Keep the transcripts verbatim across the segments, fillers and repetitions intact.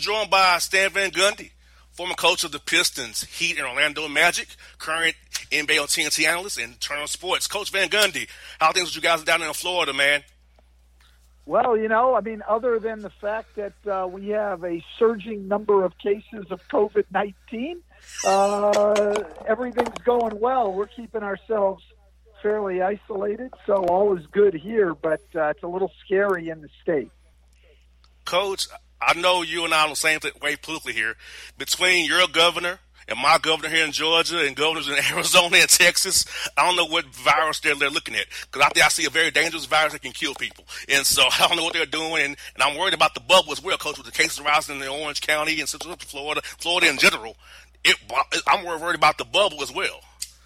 joined by Stan Van Gundy, former coach of the Pistons, Heat, and Orlando Magic, current N B A on T N T analyst and Turner Sports. Coach Van Gundy, how are things with you guys down in Florida, man? Well, you know, I mean, other than the fact that uh, we have a surging number of cases of COVID nineteen, uh, everything's going well. We're keeping ourselves fairly isolated, so all is good here, but uh, it's a little scary in the state. Coach, I know you and I are on the same way politically here. Between your governor and my governor here in Georgia and governors in Arizona and Texas, I don't know what virus they're, they're looking at. Because I think I see a very dangerous virus that can kill people. And so I don't know what they're doing. And, and I'm worried about the bubble as well, Coach, with the cases rising in Orange County and Central Florida, Florida in general. It, I'm worried about the bubble as well.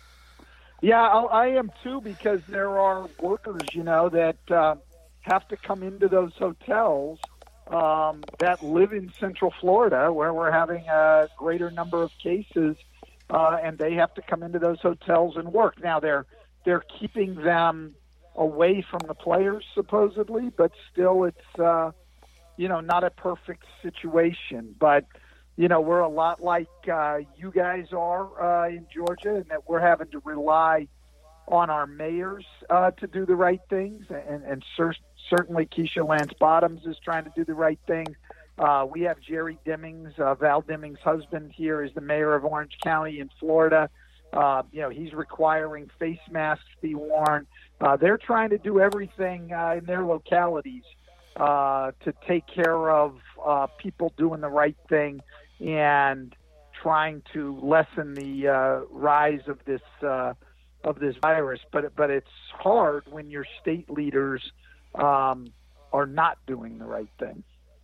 Yeah, I, I am too, because there are workers, you know, that uh, have to come into those hotels Um, that live in Central Florida, where we're having a greater number of cases, uh, and they have to come into those hotels and work. Now they're they're keeping them away from the players supposedly, but still, it's uh, you know not a perfect situation. But you know we're a lot like uh, you guys are uh, in Georgia, in that we're having to rely on our mayors uh, to do the right things, and and cer- certainly Keisha Lance Bottoms is trying to do the right thing. Uh, we have Jerry Demings, uh, Val Demings' husband, here is the mayor of Orange County in Florida. Uh, you know, he's requiring face masks be worn. Uh, they're trying to do everything uh, in their localities uh, to take care of uh, people doing the right thing and trying to lessen the uh, rise of this uh, of this virus. But but it's hard when your state leaders um, are not doing the right thing.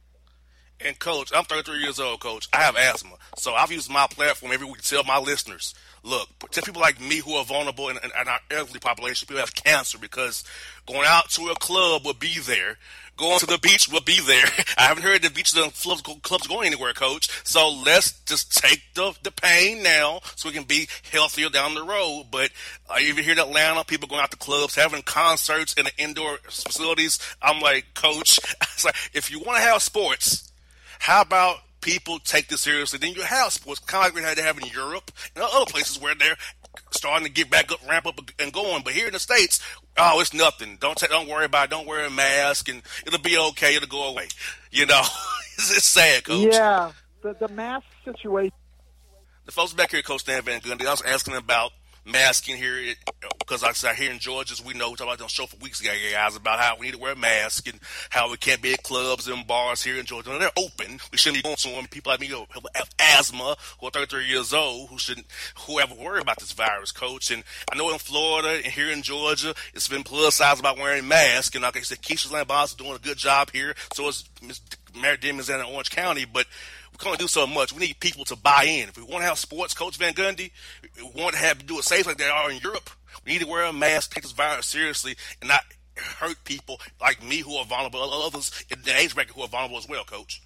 And, Coach, I'm thirty-three years old, Coach. I have asthma. So I've used my platform every week to tell my listeners, look, to people like me who are vulnerable in, in, in our elderly population, people have cancer, because going out to a club will be there. Going to the beach will be there. I haven't heard the beaches and clubs going anywhere, Coach. So let's just take the, the pain now so we can be healthier down the road. But uh, even here in Atlanta, people going out to clubs, having concerts in the indoor facilities. I'm like, Coach, it's like, if you want to have sports, how about people take this seriously? Then you have sports, kind of like we had to have in Europe and other places where they're starting to get back up, ramp up, and going. But here in the States, oh, it's nothing. Don't take, don't worry about it. Don't wear a mask, and it'll be okay. It'll go away. You know, it's, it's sad, Coach. Yeah, the the mask situation. The folks back here, Coach Stan Van Gundy, I was asking about masking here, because like I said, here in Georgia, as we know, we talked about it on the show for weeks ago, guys, about how we need to wear a mask and how we can't be at clubs and bars here in Georgia. They're open. We shouldn't be going to them. People like me who have asthma, who are thirty-three years old, who shouldn't, who have worry about this virus, Coach. And I know in Florida and here in Georgia, it's been politicized about wearing masks. And like I said, Keisha Lance Bottoms is doing a good job here. So is Miz Mary Demings in Orange County. But we can't do so much. We need people to buy in. If we want to have sports, Coach Van Gundy, we want to have to do it safe like they are in Europe. We need to wear a mask, take this virus seriously, and not hurt people like me who are vulnerable, others in the age bracket who are vulnerable as well, Coach.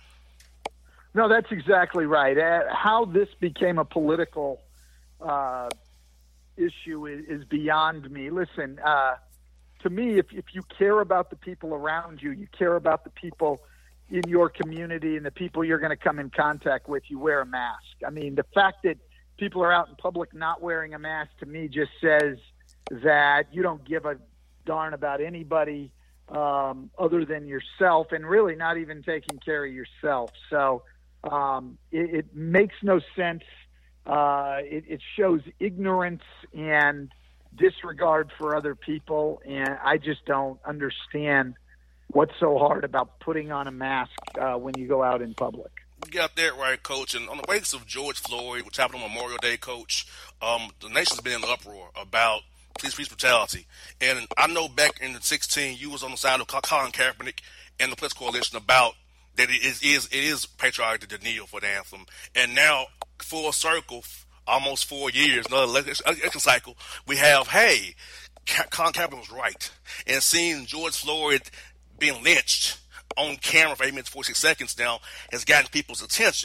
No, that's exactly right. Uh, how this became a political uh, issue is, is beyond me. Listen, uh, to me, if, if you care about the people around you, you care about the people in your community and the people you're going to come in contact with, you wear a mask. I mean, the fact that people are out in public not wearing a mask, to me, just says that you don't give a darn about anybody um, other than yourself, and really not even taking care of yourself. So um, it, it makes no sense. Uh, it, it shows ignorance and disregard for other people, and I just don't understand what's so hard about putting on a mask uh, when you go out in public. You got that right, Coach. And on the wakes of George Floyd, which happened on Memorial Day, Coach, um, the nation's been in an uproar about police police brutality. And I know back in the sixteen, you was on the side of Colin Kaepernick and the Police Coalition about that it is, is it is patriotic to kneel for the anthem. And now, full circle, almost four years, another election cycle, we have, hey, Colin Kaepernick was right. And seeing George Floyd being lynched on camera for eight minutes, forty-six seconds now has gotten people's attention.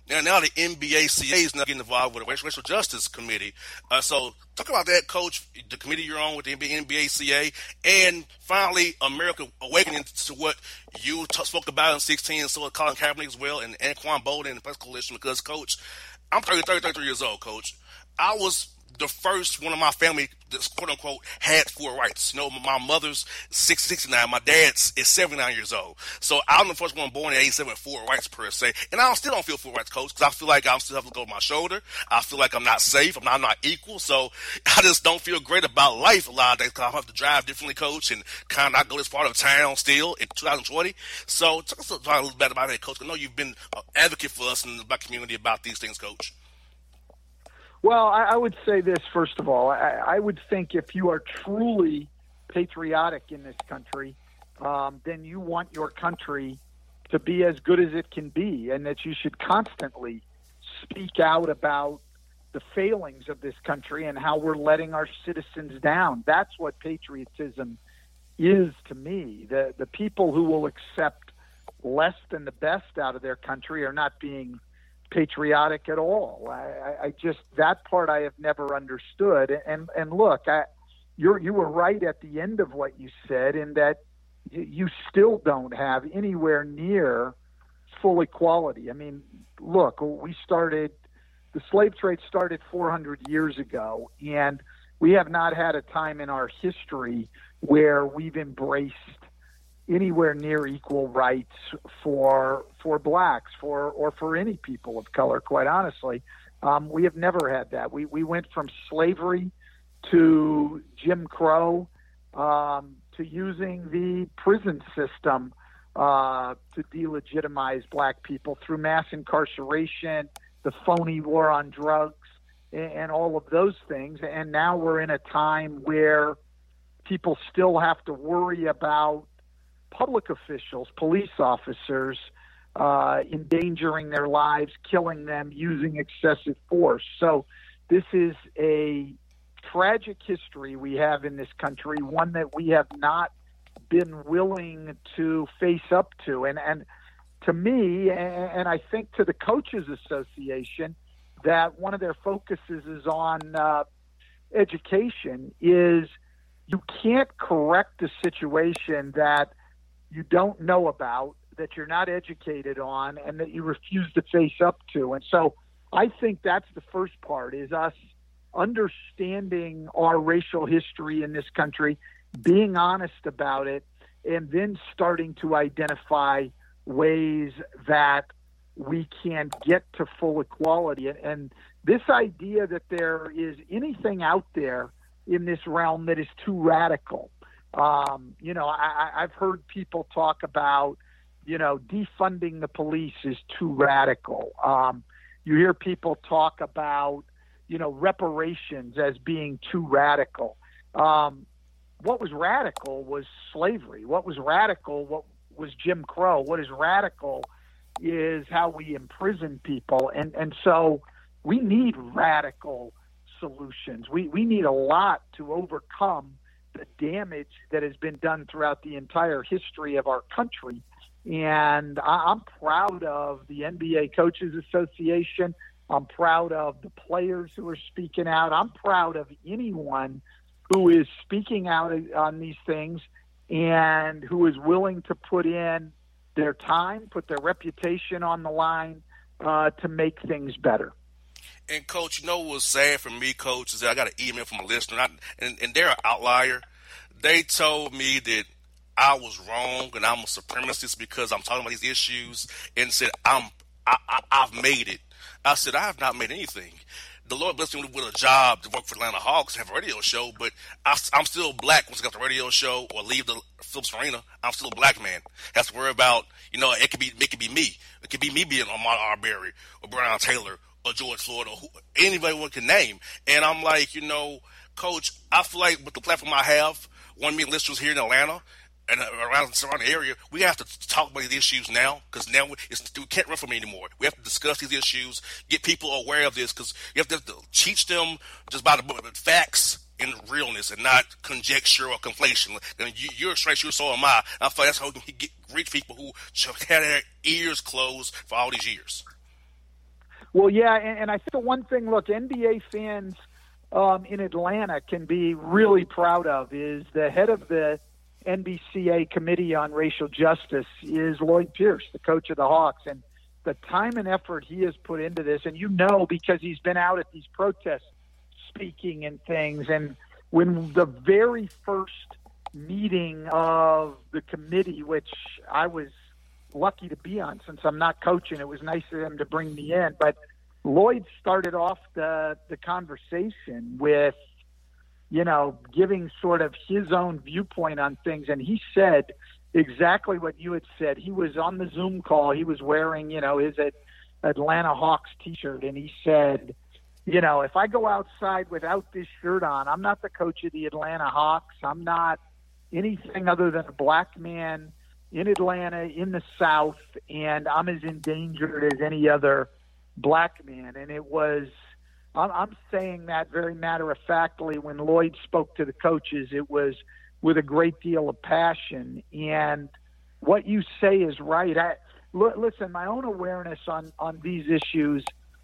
Now, now the N B A C A is now getting involved with the Racial Justice Committee. Uh, so talk about that, Coach, the committee you're on with the N B A C A, and finally America awakening to what you t- spoke about in sixteen, and so did Colin Kaepernick as well, and Anquan Boldin and the Press Coalition, because, Coach, I'm thirty, thirty, thirty-three years old, Coach. I was the first one of my family that, quote unquote, had full rights. You know, my mother's sixty-nine, my dad's is seventy-nine years old. So I'm the first one born in eighty-seven with full rights per se. And I still don't feel full rights, Coach, because I feel like I still have to go over my shoulder. I feel like I'm not safe. I'm not, I'm not equal. So I just don't feel great about life a lot of days because I have to drive differently, Coach, and kind of not go this part of town still in twenty twenty. So talk us a little bit about that, Coach. I know you've been an advocate for us in the black community about these things, Coach. Well, I, I would say this, first of all. I, I would think if you are truly patriotic in this country, um, then you want your country to be as good as it can be, and that you should constantly speak out about the failings of this country and how we're letting our citizens down. That's what patriotism is to me. The, the people who will accept less than the best out of their country are not being patriotic at all. I, I just, that part I have never understood. And and look, I, you're you were right at the end of what you said, in that you, you still don't have anywhere near full equality. I mean, look, we started, the slave trade started four hundred years ago, and we have not had a time in our history where we've embraced anywhere near equal rights for for blacks, for or for any people of color. Quite honestly, um, we have never had that. We we went from slavery to Jim Crow um, to using the prison system uh, to delegitimize black people through mass incarceration, the phony war on drugs, and, and all of those things. And now we're in a time where people still have to worry about public officials, police officers, uh, endangering their lives, killing them, using excessive force. So this is a tragic history we have in this country, one that we have not been willing to face up to. And, and to me, and I think to the Coaches Association, that one of their focuses is on uh, education, is you can't correct a situation that you don't know about, that you're not educated on, and that you refuse to face up to. And so I think that's the first part, is us understanding our racial history in this country, being honest about it, and then starting to identify ways that we can get to full equality. And, and this idea that there is anything out there in this realm that is too radical. Um, you know, I, I've heard people talk about, you know, defunding the police is too radical. Um, you hear people talk about, you know, reparations as being too radical. Um, what was radical was slavery. What was radical what was Jim Crow. What is radical is how we imprison people. And, and so we need radical solutions. We, we need a lot to overcome the damage that has been done throughout the entire history of our country. And I, I'm proud of the N B A Coaches Association. I'm proud of the players who are speaking out. I'm proud of anyone who is speaking out on these things and who is willing to put in their time, put their reputation on the line uh, to make things better. And, Coach, you know what was sad for me, Coach, is that I got an email from a listener, not, and, and they're an outlier. They told me that I was wrong and I'm a supremacist because I'm talking about these issues, and said, I'm, I, I, I've made it. I said, I have not made anything. The Lord blessed me with a job to work for Atlanta Hawks, have a radio show, but I, I'm still black. Once I got the radio show or leave the Phillips Arena, I'm still a black man. Have to worry about, you know, it could be, it could be me. It could be me being Ahmaud Arbery or Breonna Taylor or George Floyd or who, anybody one can name. And I'm like, you know, Coach, I feel like with the platform I have, one million listeners here in Atlanta and around the surrounding area, we have to talk about these issues now, because now it's, we can't run from it anymore. We have to discuss these issues, get people aware of this, because you have to teach them just by the facts and realness and not conjecture or conflation. And you, you're straight, you're so am I. I feel like that's how we can get, reach people who had their ears closed for all these years. Well, yeah, and, and I think the one thing, look, N B A fans um, in Atlanta can be really proud of is the head of the N B C A Committee on Racial Justice is Lloyd Pierce, the coach of the Hawks, and the time and effort he has put into this, and you know because he's been out at these protests speaking and things, and when the very first meeting of the committee, which I was lucky to be on since I'm not coaching, it was nice of him to bring me in, but Lloyd started off the, the conversation with, you know, giving sort of his own viewpoint on things, and he said exactly what you had said. He was on the Zoom call. He was wearing, you know, his Atlanta Hawks t-shirt, and he said, you know, if I go outside without this shirt on, I'm not the coach of the Atlanta Hawks. I'm not anything other than a black man in Atlanta, in the South, and I'm as endangered as any other black man. And it was, I'm, I'm saying that very matter-of-factly. When Lloyd spoke to the coaches, it was with a great deal of passion. And what you say is right. I, l- listen, my own awareness on, on these issues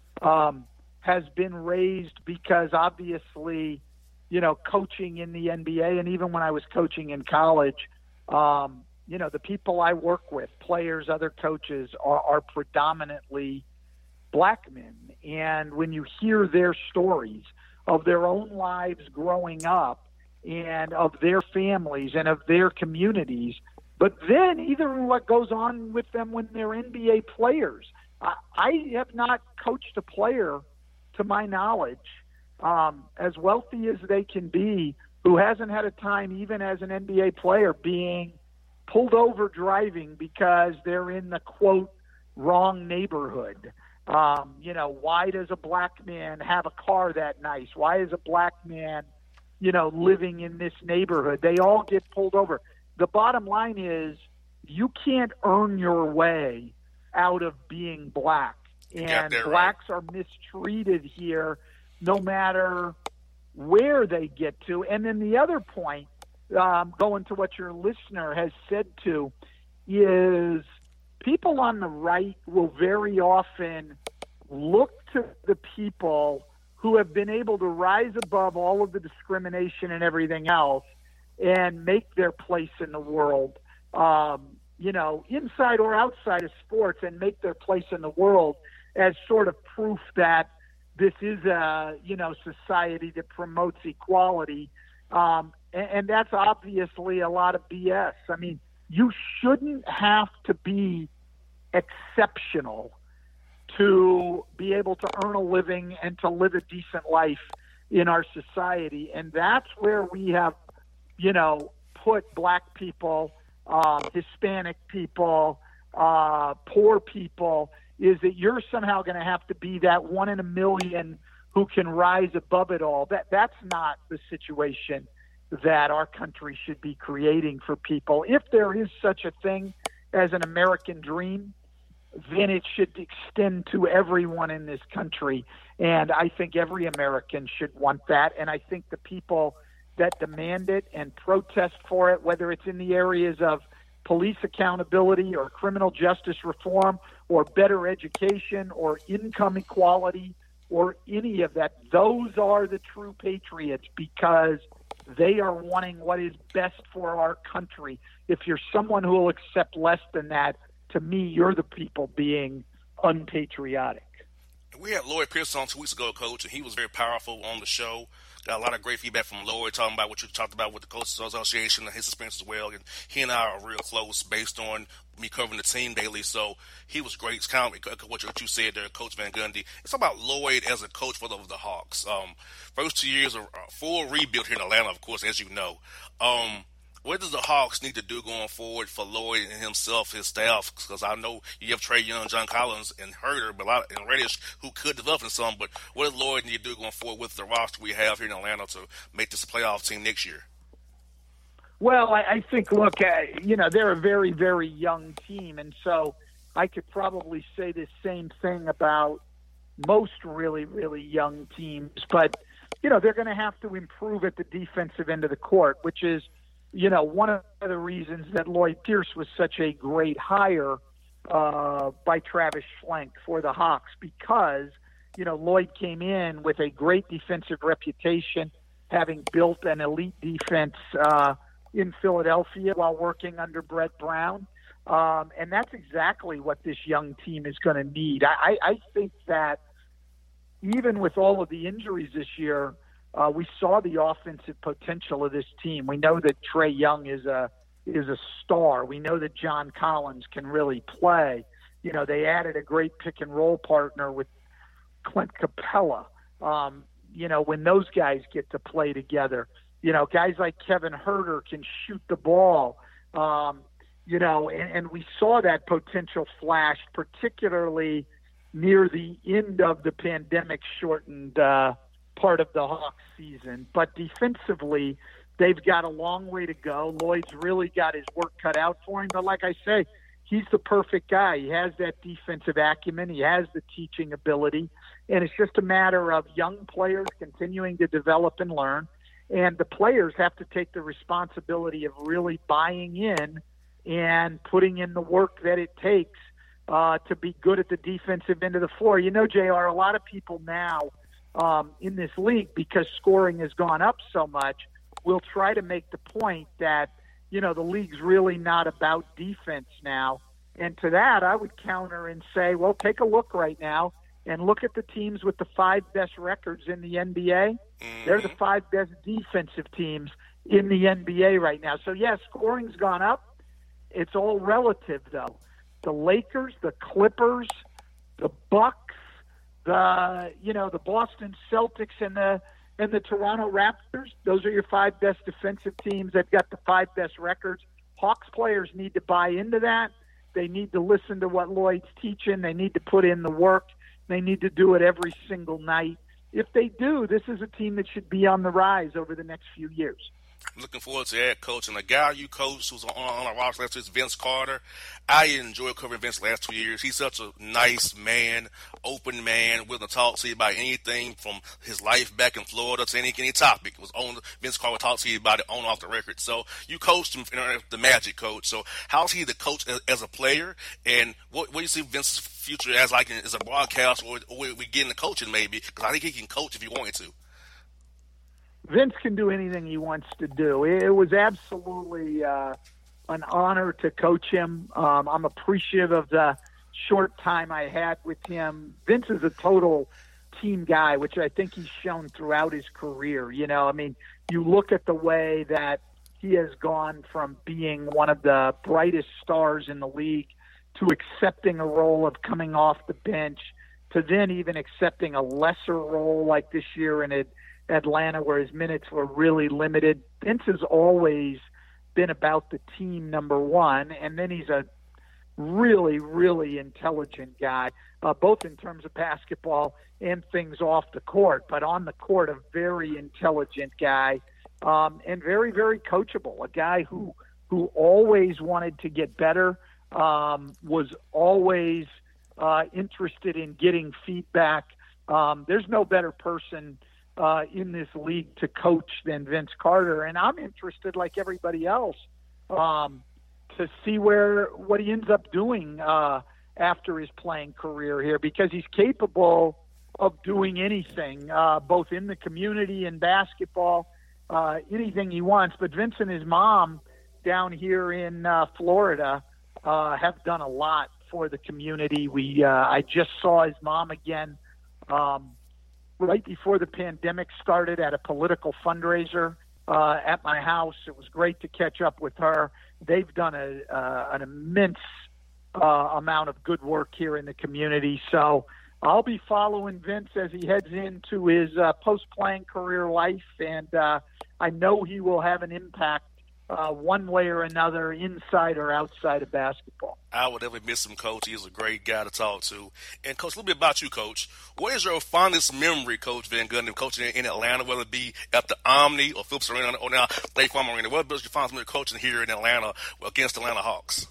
um, has been raised because obviously, you know, coaching in the N B A and even when I was coaching in college, um, you know, the people I work with, players, other coaches, are, are predominantly black men. And when you hear their stories of their own lives growing up and of their families and of their communities, but then even what goes on with them when they're N B A players. I, I have not coached a player, to my knowledge, um, as wealthy as they can be, who hasn't had a time, even as an N B A player, being pulled over driving because they're in the, quote, wrong neighborhood. Um, you know, why does a black man have a car that nice? Why is a black man, you know, living in this neighborhood? They all get pulled over. The bottom line is you can't earn your way out of being black. And blacks right. are mistreated here no matter where they get to. And then the other point, um, going to what your listener has said to, is people on the right will very often look to the people who have been able to rise above all of the discrimination and everything else and make their place in the world, um, you know, inside or outside of sports, and make their place in the world as sort of proof that this is a, you know, society that promotes equality. Um, and, and that's obviously a lot of B S. I mean, you shouldn't have to be exceptional to be able to earn a living and to live a decent life in our society. And that's where we have, you know, put black people, um, Hispanic people, uh, poor people, is that you're somehow going to have to be that one in a million who can rise above it all. That that's not the situation that our country should be creating for people. If there is such a thing as an American dream, then it should extend to everyone in this country. And I think every American should want that. And I think the people that demand it and protest for it, whether it's in the areas of police accountability or criminal justice reform or better education or income equality or any of that, those are the true patriots, because they are wanting what is best for our country. If you're someone who will accept less than that, to me, you're the people being unpatriotic. We had Lloyd Pierce on two weeks ago, Coach, and he was very powerful on the show. Got a lot of great feedback from Lloyd, talking about what you talked about with the Coaches Association and his experience as well. And he and I are real close based on me covering the team daily. So he was great. It's kind of what you said there, Coach Van Gundy. It's about Lloyd as a coach for the, the Hawks. Um, first two years are a full rebuild here in Atlanta, of course, as you know. Um, What does the Hawks need to do going forward for Lloyd and himself, his staff? Because I know you have Trae Young, John Collins, and Herter, but a lot and Reddish, who could develop in some. But what does Lloyd need to do going forward with the roster we have here in Atlanta to make this a playoff team next year? Well, I, I think, look, uh, you know, they're a very, very young team, and so I could probably say the same thing about most really, really young teams. But, you know, they're going to have to improve at the defensive end of the court, which is, you know, one of the reasons that Lloyd Pierce was such a great hire uh, by Travis Schlenk for the Hawks, because you know, Lloyd came in with a great defensive reputation, having built an elite defense uh, in Philadelphia while working under Brett Brown. Um, and that's exactly what this young team is going to need. I, I think that even with all of the injuries this year, uh, we saw the offensive potential of this team. We know that Trae Young is a is a star. We know that John Collins can really play. You know, they added a great pick and roll partner with Clint Capella. Um, you know, when those guys get to play together, you know, guys like Kevin Huerter can shoot the ball. Um, you know, and, and we saw that potential flash, particularly near the end of the pandemic-shortened uh, part of the Hawks season. But defensively, they've got a long way to go. Lloyd's really got his work cut out for him. But like I say, he's the perfect guy. He has that defensive acumen. He has the teaching ability. And it's just a matter of young players continuing to develop and learn. And the players have to take the responsibility of really buying in and putting in the work that it takes uh, to be good at the defensive end of the floor. You know, J R, a lot of people now um, in this league, because scoring has gone up so much, will try to make the point that, you know, the league's really not about defense now. And to that, I would counter and say, well, take a look right now and look at the teams with the five best records in the N B A. Mm-hmm. They're the five best defensive teams in the N B A right now. So, yeah, scoring's gone up. It's all relative, though. The Lakers, the Clippers, the Bucks, the you know the Boston Celtics, and the and the Toronto Raptors. Those are your five best defensive teams. They've got the five best records. Hawks players need to buy into that. They need to listen to what Lloyd's teaching. They need to put in the work. They need to do it every single night. If they do, this is a team that should be on the rise over the next few years. Looking forward to that, Coach. And the guy you coached who's on, on our roster last year is Vince Carter. I enjoyed covering Vince the last two years. He's such a nice man, open man, willing to talk to you about anything from his life back in Florida to any any topic. It was on Vince Carter would talk to you about it on off the record. So you coached him, you know, the Magic, Coach. So how's he the coach as, as a player? And what, what do you see Vince's future as, like as a broadcaster, or, or we get into coaching maybe? Because I think he can coach if he wanted to. Vince can do anything he wants to do. It was absolutely uh, an honor to coach him. Um, I'm appreciative of the short time I had with him. Vince is a total team guy, which I think he's shown throughout his career. You know, I mean, you look at the way that he has gone from being one of the brightest stars in the league to accepting a role of coming off the bench to then even accepting a lesser role like this year in it. Atlanta, where his minutes were really limited. Vince has always been about the team, number one, and then he's a really, really intelligent guy, uh, both in terms of basketball and things off the court. But on the court, a very intelligent guy um, and very, very coachable, a guy who, who always wanted to get better, um, was always uh, interested in getting feedback. Um, there's no better person Uh, in this league to coach than Vince Carter, and I'm interested, like everybody else, um, to see where what he ends up doing uh, after his playing career here, because he's capable of doing anything, uh, both in the community and basketball, uh, anything he wants. But Vince and his mom down here in uh, Florida uh, have done a lot for the community. We uh, I just saw his mom again. Um, right before the pandemic started at a political fundraiser uh, at my house. It was great to catch up with her. They've done a, uh, an immense uh, amount of good work here in the community. So I'll be following Vince as he heads into his uh, post-playing career life, and uh, I know he will have an impact Uh, one way or another, inside or outside of basketball. I would definitely miss him, Coach. He's a great guy to talk to. And, Coach, a little bit about you, Coach. What is your fondest memory, Coach Van Gundy, coaching in Atlanta, whether it be at the Omni or Phillips Arena or now State Farm Arena? What is your fondest memory coaching here in Atlanta against the Atlanta Hawks?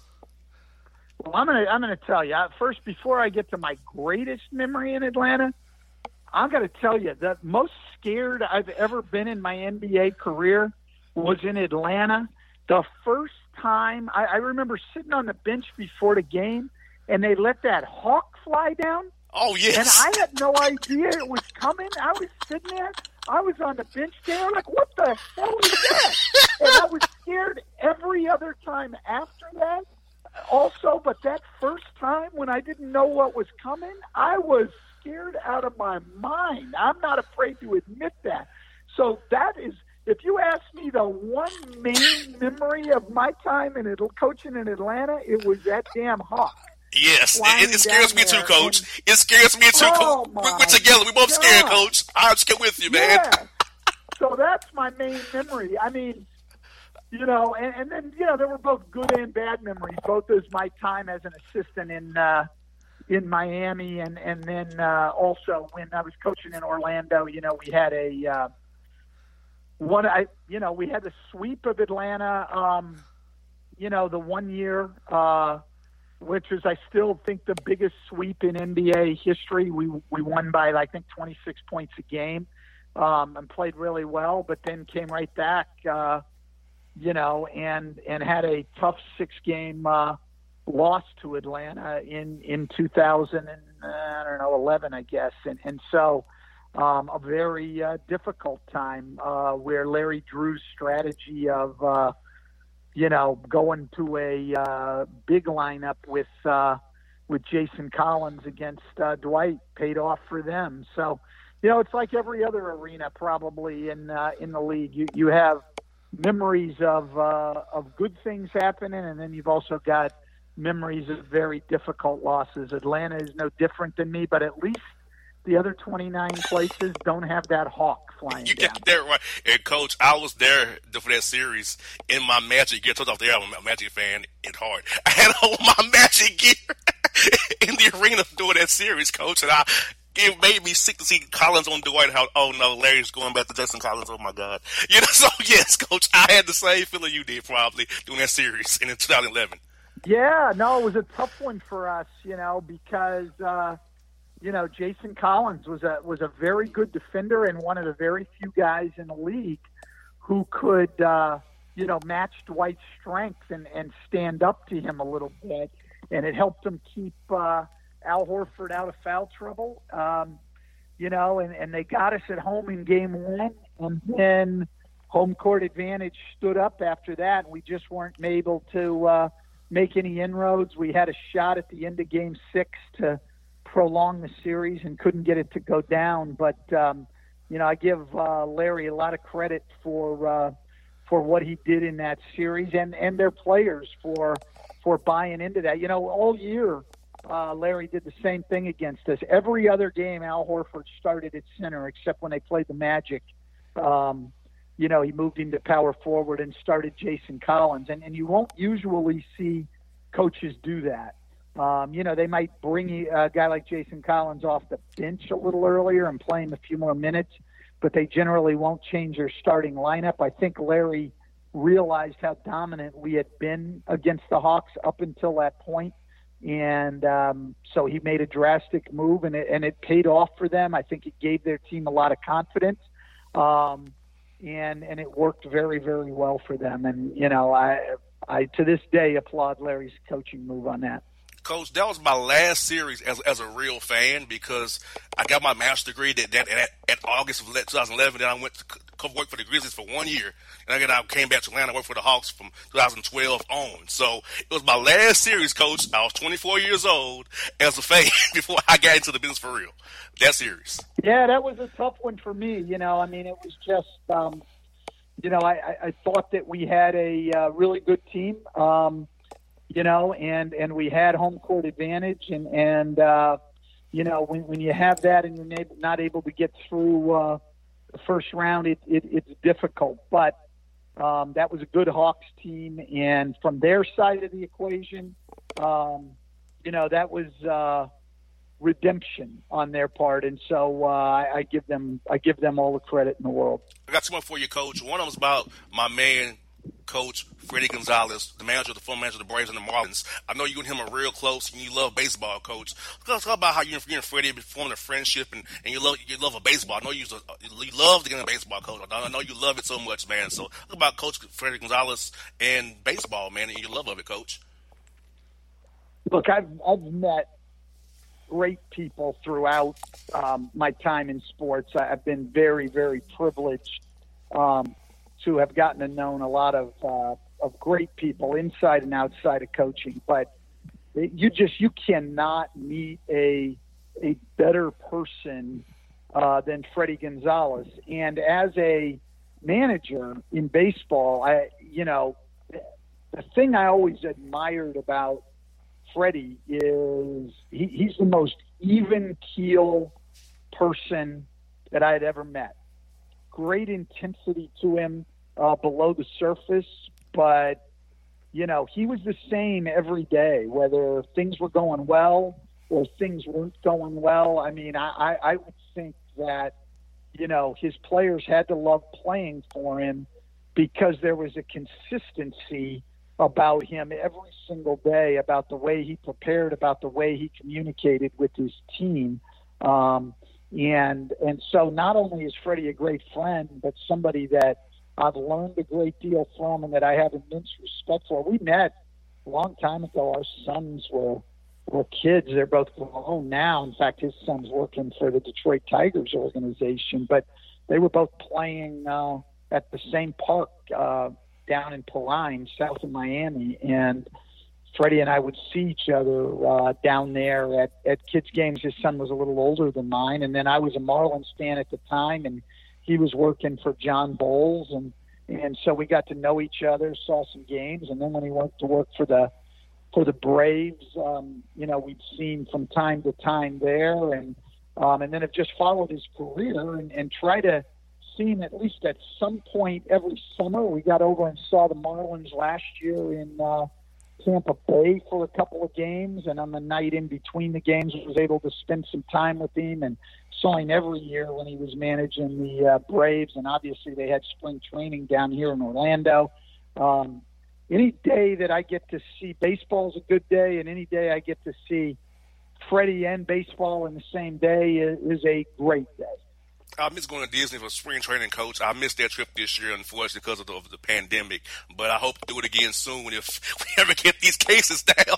Well, I'm gonna I'm gonna tell you first, before I get to my greatest memory in Atlanta. I'm gonna tell you the most scared I've ever been in my N B A career was in Atlanta. The first time, I, I remember sitting on the bench before the game, and they let that hawk fly down. Oh, yes. And I had no idea it was coming. I was sitting there. I was on the bench there, like, what the hell is that? And I was scared every other time after that also, but that first time when I didn't know what was coming, I was scared out of my mind. I'm not afraid to admit that. So that is, if you ask me the one main memory of my time in coaching in Atlanta, it was that damn Hawk. Yes, it, it scares me too, Coach. And, it scares me too, oh Coach. We, we're together. We both God. scared, Coach. I'm scared with you, man. Yeah. So that's my main memory. I mean, you know, and, and then, you know, there were both good and bad memories, both as my time as an assistant in uh, in Miami and, and then uh, also when I was coaching in Orlando, you know, we had a uh, one, I, you know, we had the sweep of Atlanta, um, you know, the one year, uh, which is, I still think, the biggest sweep in N B A history. We we won by, I think, twenty-six points a game um, and played really well, but then came right back, uh, you know, and and had a tough six-game uh, loss to Atlanta in, in two thousand and, uh, I don't know, eleven, I guess. And, and so um, a very uh, difficult time uh, where Larry Drew's strategy of uh, – you know, going to a uh, big lineup with uh, with Jason Collins against uh, Dwight paid off for them. So, you know, it's like every other arena probably in uh, in the league. You you have memories of uh, of good things happening, and then you've also got memories of very difficult losses. Atlanta is no different than me, but at least the other twenty-nine places don't have that hawk flying you down. Get there right. And, Coach, I was there for that series in my Magic gear. Told off there, I'm a Magic fan at heart. I had all my Magic gear in the arena during that series, Coach, and I it made me sick to see Collins on Dwight. How, oh, no, Larry's going back to Jason Collins. Oh, my God. You know, so, yes, Coach, I had the same feeling you did probably during that series in twenty eleven. Yeah, no, it was a tough one for us, you know, because uh, – you know, Jason Collins was a was a very good defender and one of the very few guys in the league who could, uh, you know, match Dwight's strength and, and stand up to him a little bit. And it helped him keep uh, Al Horford out of foul trouble, um, you know, and, and they got us at home in game one. And then home court advantage stood up after that. We just weren't able to uh, make any inroads. We had a shot at the end of game six to prolong the series and couldn't get it to go down. But, um, you know, I give uh, Larry a lot of credit for uh, for what he did in that series and, and their players for for buying into that. You know, all year uh, Larry did the same thing against us. Every other game Al Horford started at center except when they played the Magic. Um, you know, he moved into power forward and started Jason Collins. And, and you won't usually see coaches do that. Um, you know, they might bring a guy like Jason Collins off the bench a little earlier and play him a few more minutes, but they generally won't change their starting lineup. I think Larry realized how dominant we had been against the Hawks up until that point, and um, so he made a drastic move, and it, and it paid off for them. I think it gave their team a lot of confidence, um, and and it worked very, very well for them. And, you know, I, I to this day applaud Larry's coaching move on that. Coach, that was my last series as as a real fan because I got my master's degree that, that at, at August of twenty eleven. Then I went to come work for the Grizzlies for one year, and then I came back to Atlanta and worked for the Hawks from twenty twelve on. So it was my last series, Coach. I was twenty-four years old as a fan before I got into the business for real. That series. Yeah, that was a tough one for me. You know, I mean, it was just, um, you know, I, I thought that we had a uh, really good team. Um, You know, and, and we had home court advantage, and and uh, you know, when when you have that and you're not able to get through uh, the first round, it, it it's difficult. But um, that was a good Hawks team, and from their side of the equation, um, you know, that was uh, redemption on their part, and so uh, I, I give them I give them all the credit in the world. I got two more for you, Coach. One of them's about my man, Coach Freddie Gonzalez, the manager, the former manager of the Braves and the Marlins. I know you and him are real close, and you love baseball, Coach. Let's talk about how you and Freddie have formed a friendship, and, and you love you love a baseball. I know you, you love the game of baseball, Coach. I know you love it so much, man. So talk about Coach Freddie Gonzalez and baseball, man, and your love of it, Coach. Look, I've I've met great people throughout um, my time in sports. I've been very, very privileged um, to have gotten to know a lot of uh, of great people inside and outside of coaching. But you just you cannot meet a a better person uh, than Freddie Gonzalez. And as a manager in baseball, I you know the thing I always admired about Freddie is he, he's the most even keel person that I had ever met. Great intensity to him uh, below the surface, but you know he was the same every day, whether things were going well or things weren't going well. I mean, I, I, I would think that you know his players had to love playing for him because there was a consistency about him every single day, about the way he prepared, about the way he communicated with his team. Um, and and so not only is Freddie a great friend, but somebody that I've learned a great deal from and that I have immense respect for. We met a long time ago. Our sons were were kids. They're both grown now. In fact, his son's working for the Detroit Tigers organization. But they were both playing uh, at the same park uh down in Paline, south of Miami, and Freddie and I would see each other uh, down there at, at kids' games. His son was a little older than mine, and then I was a Marlins fan at the time, and he was working for John Bowles, and and so we got to know each other, saw some games, and then when he went to work for the for the Braves, um, you know, we'd seen from time to time there, and um, and then have just followed his career and, and try to seen at least at some point every summer. We got over and saw the Marlins last year in uh, Tampa Bay for a couple of games, and on the night in between the games was able to spend some time with him and saw him every year when he was managing the uh, Braves, and obviously they had spring training down here in Orlando. Um, any day that I get to see baseball is a good day, and any day I get to see Freddie and baseball in the same day is, is a great day. I miss going to Disney for spring training, Coach. I missed that trip this year, unfortunately, because of the, of the pandemic. But I hope to do it again soon if we ever get these cases down.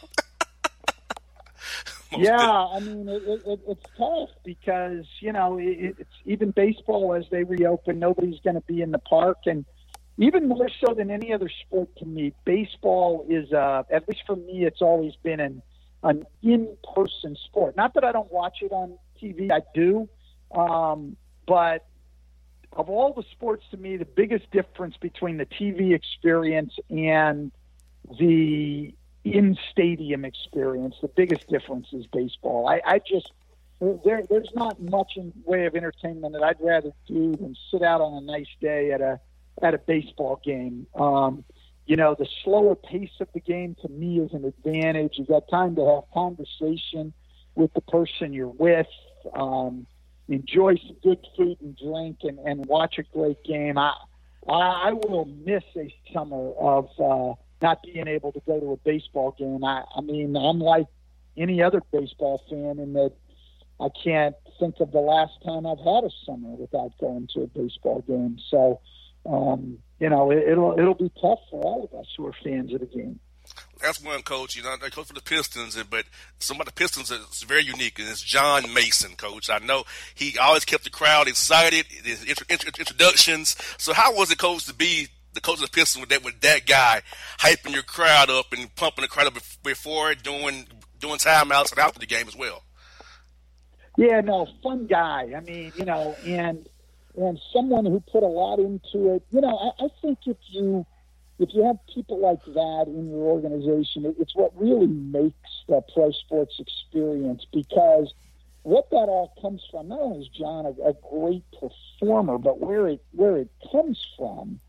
Yeah, I mean, it, it, it's tough because, you know, it, it's even baseball as they reopen, nobody's going to be in the park. And even more so than any other sport to me, baseball is, uh, at least for me, it's always been an, an in-person sport. Not that I don't watch it on T V, I do. Um, But of all the sports, to me, the biggest difference between the T V experience and the in-stadium experience, the biggest difference is baseball. I, I just there, there's not much in way of entertainment that I'd rather do than sit out on a nice day at a at a baseball game. Um, you know, the slower pace of the game to me is an advantage. You got time to have conversation with the person you're with. Um, enjoy some good food and drink and, and watch a great game. I, I will miss a summer of uh, not being able to go to a baseball game. I, I mean, I'm like any other baseball fan in that I can't think of the last time I've had a summer without going to a baseball game. So, um, you know, it, it'll it'll be tough for all of us who are fans of the game. That's one coach, you know, they coach for the Pistons, but some of the Pistons is very unique, and it's John Mason, Coach. I know he always kept the crowd excited, his introductions. So how was it, Coach, to be the coach of the Pistons with that with that guy hyping your crowd up and pumping the crowd up before, doing, doing timeouts and after the game as well? Yeah, no, fun guy. I mean, you know, and and someone who put a lot into it. You know, I, I think if you – If you have people like that in your organization, it's what really makes the pro sports experience, because what that all comes from, not only is John a, a great performer, but where it where it comes from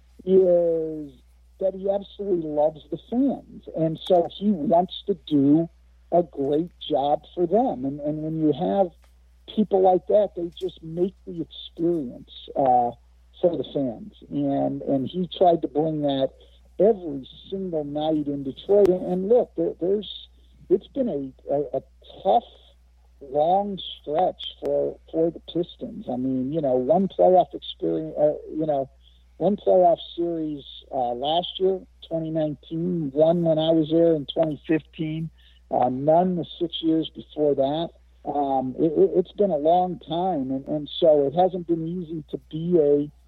is that he absolutely loves the fans. And so he wants to do a great job for them. And, and when you have people like that, they just make the experience uh for the fans, and and he tried to bring that every single night in Detroit. And, and look, there, there's it's been a, a, a tough, long stretch for for the Pistons. I mean, you know, one playoff experience, uh, you know, one playoff series uh, last year, twenty nineteen, one when I was there in twenty fifteen. uh, none the six years before that. Um, it, it's been a long time, and, and so it hasn't been easy to be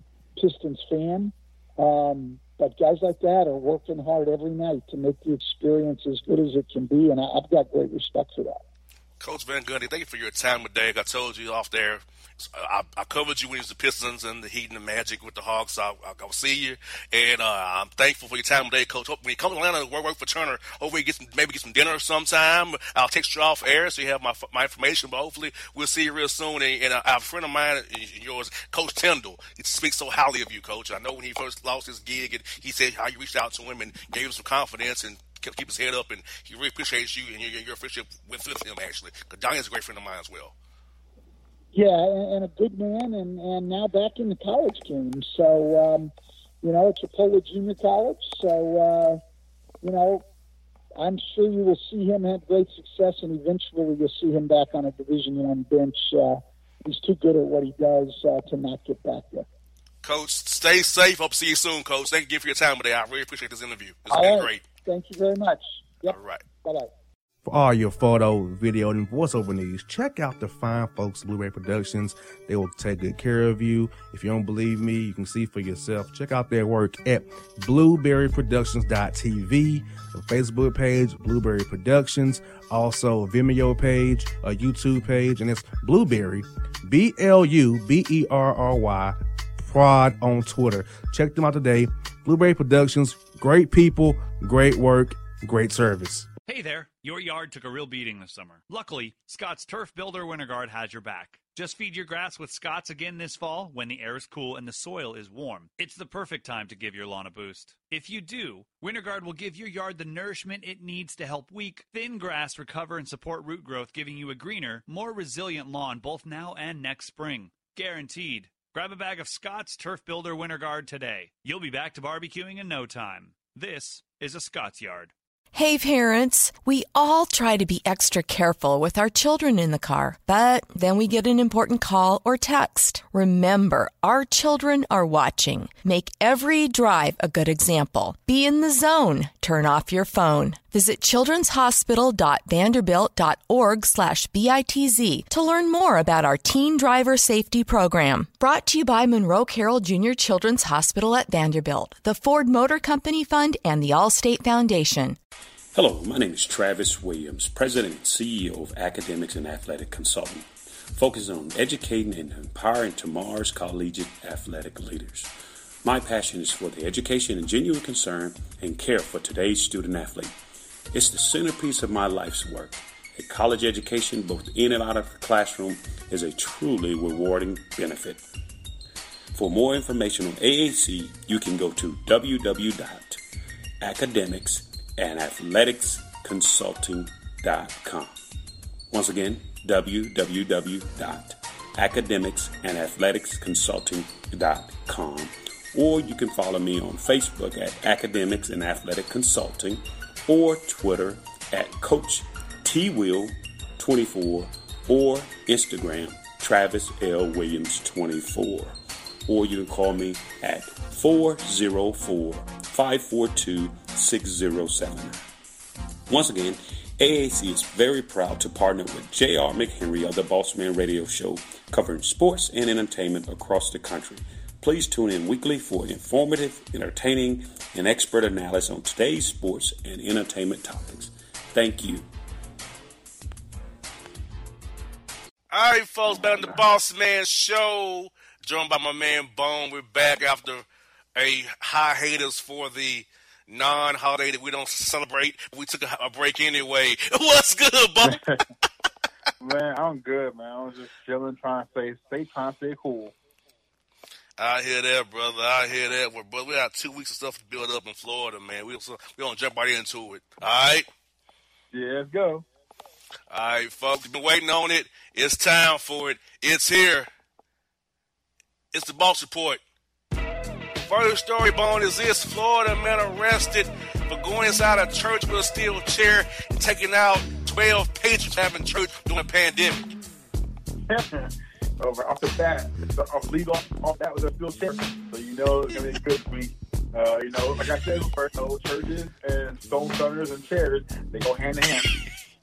a Pistons fan. Um, but guys like that are working hard every night to make the experience as good as it can be, and I, I've got great respect for that. Coach Van Gundy, thank you for your time today. I told you off there, I, I covered you when it was the Pistons and the Heat and the Magic with the Hawks. I, I, I'll see you, and uh, I'm thankful for your time today, Coach. Hope when you come to Atlanta, work, work for Turner. Hopefully, get some, maybe get some dinner sometime. I'll text you off air so you have my my information. But hopefully, we'll see you real soon. And, and a, a friend of mine, yours, Coach Tyndall, he speaks so highly of you, Coach. I know when he first lost his gig, and he said how you reached out to him and gave him some confidence and keep his head up, and he really appreciates you and your, your friendship with, with him, actually. Because Donnie's a great friend of mine as well. Yeah, and, and a good man, and, and now back in the college game. So, um, you know, it's a Chipola Junior College. So, uh, you know, I'm sure you will see him have great success, and eventually you'll see him back on a Division One bench. Uh, he's too good at what he does uh, to not get back there. Coach, stay safe. Hope to see you soon, Coach. Thank you again for your time today. I really appreciate this interview. It's all been right. great. Thank you very much. Yep. All right. Bye-bye. For all your photo, video, and voiceover needs, check out the fine folks at Blueberry Productions. They will take good care of you. If you don't believe me, you can see for yourself. Check out their work at blueberry productions dot t v, the Facebook page, Blueberry Productions, also a Vimeo page, a YouTube page, and it's Blueberry, B L U B E R R Y, Prod on Twitter. Check them out today. Blueberry Productions, great people, great work, great service. Hey there, your yard took a real beating this summer. Luckily, Scott's Turf Builder WinterGuard has your back. Just feed your grass with Scott's again this fall when the air is cool and the soil is warm. It's the perfect time to give your lawn a boost. If you do, WinterGuard will give your yard the nourishment it needs to help weak, thin grass recover and support root growth, giving you a greener, more resilient lawn both now and next spring. Guaranteed. Grab a bag of Scott's Turf Builder WinterGuard today. You'll be back to barbecuing in no time. This is a Scott's Yard. Hey parents, we all try to be extra careful with our children in the car, but then we get an important call or text. Remember, our children are watching. Make every drive a good example. Be in the zone. Turn off your phone. Visit childrenshospital.vanderbilt.org slash BITZ to learn more about our teen driver safety program. Brought to you by Monroe Carroll Junior Children's Hospital at Vanderbilt, the Ford Motor Company Fund, and the Allstate Foundation. Hello, my name is Travis Williams, President and C E O of Academics and Athletic Consulting, focusing on educating and empowering tomorrow's collegiate athletic leaders. My passion is for the education and genuine concern and care for today's student athlete. It's the centerpiece of my life's work. A college education, both in and out of the classroom, is a truly rewarding benefit. For more information on A A C, you can go to w w w dot academics and athletics consulting dot com. Once again, w w w dot academics and athletics consulting dot com. Or you can follow me on Facebook at Academics and Athletic Consulting, or Twitter at Coach T Will twenty-four, or Instagram Travis L Williams twenty-four. Or you can call me at four oh four, five four two, six oh seven. Once again, A A C is very proud to partner with J R McHenry of the Bossman Radio Show, covering sports and entertainment across the country. Please tune in weekly for informative, entertaining, and expert analysis on today's sports and entertainment topics. Thank you. All right, folks, back on the Boss Man Show, joined by my man Bone. We're back after a hiatus for the non-holiday that we don't celebrate. We took a, a break anyway. What's good, Bone? Man, I'm good, man. I was just chilling, trying to stay, stay trying to stay cool. I hear that, brother. I hear that. Well, brother, we got two weeks of stuff to build up in Florida, man. We also, we don't jump right into it. All right? Yeah, let's go. All right, folks. Been waiting on it. It's time for it. It's here. It's the Boss Report. First story, Bone, is this. Florida man arrested for going inside a church with a steel chair and taking out twelve patrons having church during the pandemic. Over off the bat, off legal off that was a steel chair. So you know it's gonna be a good week. Uh, you know, like I said, first, you know, churches and stone stunners and chairs, they go hand in hand.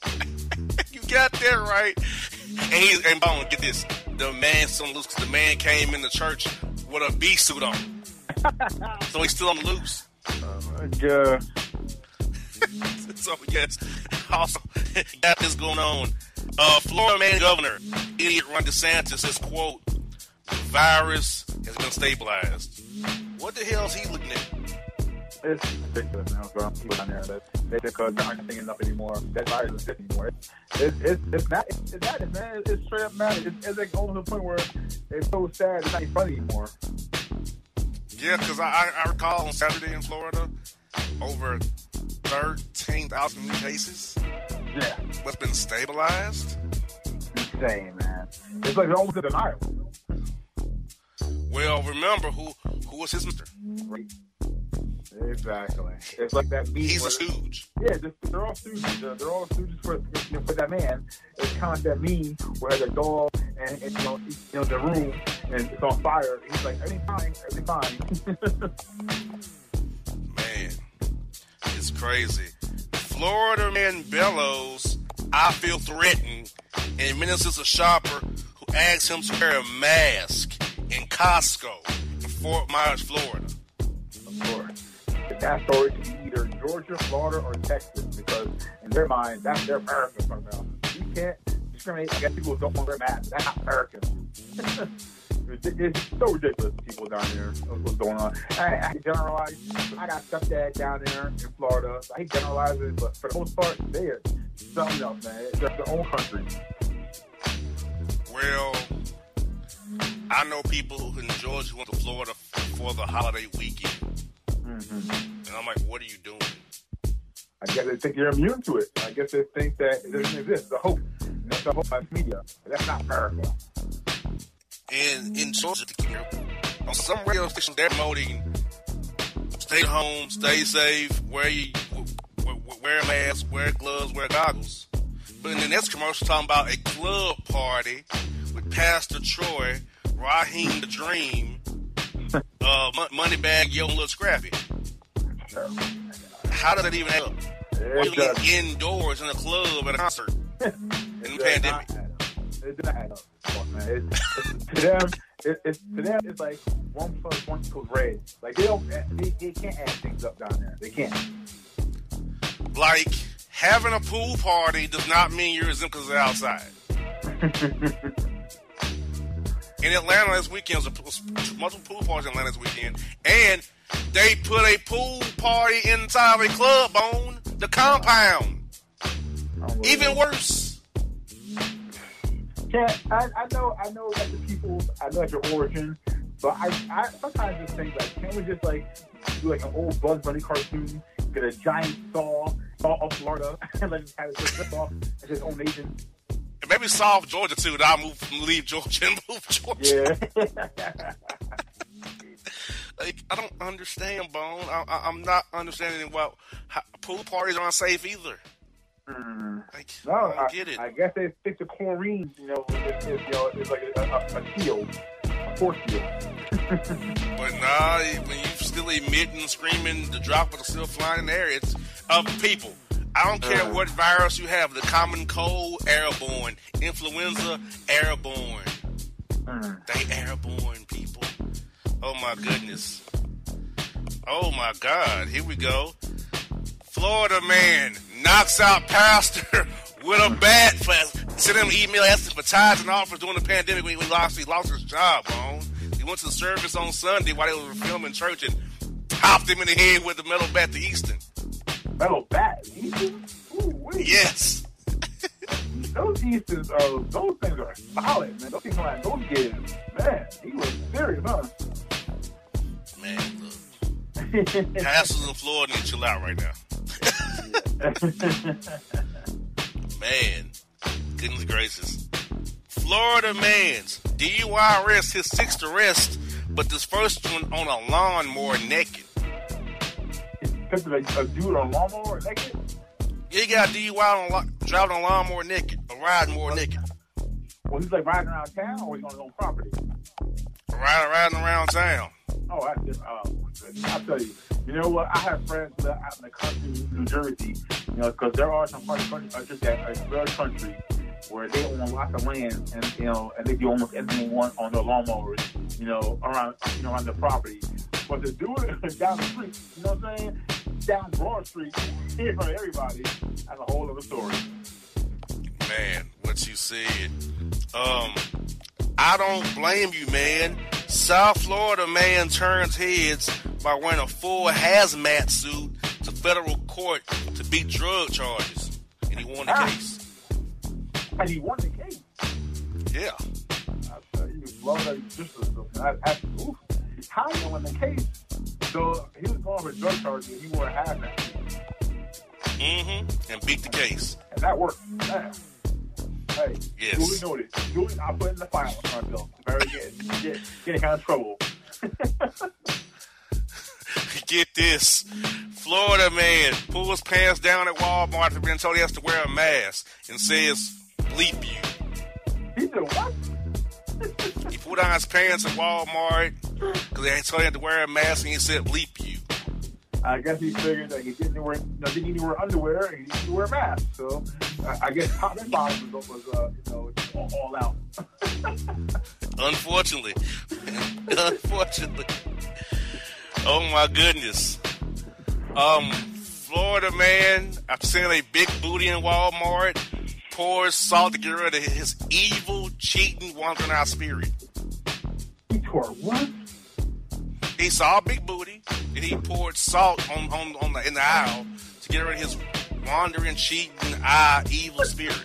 got that right. And he and Bone, get this. The man still on the loose because the man came in the church with a bee suit on. So he's still on the loose. Oh, God. So, yes. Also, got this going on. Uh, Florida man governor, idiot Ron DeSantis, says, quote, the virus has been stabilized. What the hell is he looking at? It's ridiculous now for people down there that they because they're not thinking enough anymore. That virus is sick anymore. It's it's it's not it's, it's not man. It's straight up mad. It's, it's like almost to the point where it's so sad it's not even funny anymore. Yeah, because I, I recall on Saturday in Florida, over thirteen thousand new cases. Yeah, What's been stabilized? Insane, man. It's like they're almost in denial. Well, remember who who was his mister? Right. Exactly. It's like that meme. He's where, a stooge. Yeah, they're, they're all stooges. They're, they're all stooges for, for, for that man. It's kind of that meme where the dog and, and you know, you know the room and it's on fire. And he's like, everything's fine, everything's fine. Man, it's crazy. Florida man bellows, I feel threatened, and menaces a shopper who asks him to wear a mask in Costco in Fort Myers, Florida. Of course. That story can be either Georgia, Florida, or Texas because in their mind, that's their America from now. You can't discriminate against people who don't want to wear masks. That's not American. It's so ridiculous, people down there. What's going on? I, I generalize. I got stepdad down there in Florida. I hate generalizing, but for the most part, they're something else, man. It's their own country. Well, I know people in Georgia who went to Florida for the holiday weekend. Mm-hmm. And I'm like, what are you doing? I guess they think you're immune to it. I guess they think that it doesn't exist. It's a hope. And that's the hope by media. That's not America. And in Georgia, on some radio stations, they're promoting stay home, stay safe, wear, you, wear a mask, wear gloves, wear goggles. But in the next commercial, talking about a club party with Pastor Troy, Raheem the Dream, uh, Moneybag Yo, and Lil Scrappy. How does that even happen? Why you get indoors in a club at a concert in the pandemic? It didn't add up. Man. It's, it's, to them, it, it's to them, it's like one plus one equals red. Like they don't, they, they can't add things up down there. They can't. Like having a pool party does not mean you're exempt because it's outside. In Atlanta this weekend, was multiple pool parties in Atlanta this weekend, and they put a pool party inside of a club on the compound. Even worse. Yeah, I, I know, I know that the people, I know that's your origin, but I, I sometimes just think like, can't we just like do like an old Bugs Bunny cartoon, get a giant saw, saw off Florida, and let just have it just rip off as his own nation? And maybe solve Georgia too. That I move, leave Georgia and move Georgia. Yeah. Like I don't understand, Bone. I, I, I'm not understanding why how, pool parties aren't safe either. Mm. Like, no, I don't I, get it. I guess they stick to chlorine. You know, it's, it's, you know, it's like a, a, a shield, a force shield. But nah, when you still emitting, screaming, the droplets are still flying in the air. It's of people. I don't care uh, what virus you have. The common cold, airborne. Influenza, airborne. Uh, they airborne, people. Oh my goodness. Oh my God. Here we go. Florida man knocks out pastor with a bat for sent him an email asking for tithes and offers during the pandemic when he lost, he lost his job, bro. He went to the service on Sunday while they were filming church and popped him in the head with a metal bat to Easton. Metal bat? Easton? Ooh, wait. Yes. Those Eastons are, those things are solid, man. Those things are like, those kids, man, he was serious, huh? Man, look. Pastors in Florida need to chill out right now. Man, goodness gracious. Florida man's D U I arrest, his sixth arrest, but this first one on a lawnmower naked. Because a, a dude on a lawnmower naked? Yeah, he got D U I on driving on a lawnmower naked, or riding more naked. Well, he's like riding around town, or he's on his own property? Riding, riding around town. Oh, that's just, oh, I'll tell you. You know what? I have friends that out in the country, New Jersey, you know, because there are some parts of the country that are very country where they own lots of land and, you know, and they do almost everything they want on their lawnmowers, you know, around, you know, around the property. But to do it down the street, you know what I'm saying? Down Broad Street, in front of everybody, that's a whole other story. Man, what you said. Um, I don't blame you, man. South Florida man turns heads by wearing a full hazmat suit to federal court to beat drug charges. And he won the ah. case. And he won the case? Yeah. I tell you, Florida, just I, I, oof. How you won the case? So he was going for drug charges and he wore a hazmat. Mm-hmm. And beat the case. And that worked. Damn. Hey, yes. Julie noted. Julie, I put in the file on front bill. Very good. Get, get in kind of trouble. Get this. Florida man pulls pants down at Walmart for being told he has to wear a mask and says, bleep you. He did what? He pulled down his pants at Walmart because they told him to wear a mask and he said, bleep you. I guess he figured that he didn't wear, no, didn't even wear underwear and he didn't wear a mask. So I, I guess top and bottom was, was uh, you know, all, all out. Unfortunately. Unfortunately. Oh my goodness. Um, Florida man, after seeing a big booty in Walmart, pours salt to get rid of his evil, cheating, wandering out spirit. He tore what? He saw a big booty, and he poured salt on, on, on the in the aisle to get rid of his wandering, cheating, eye, evil spirit.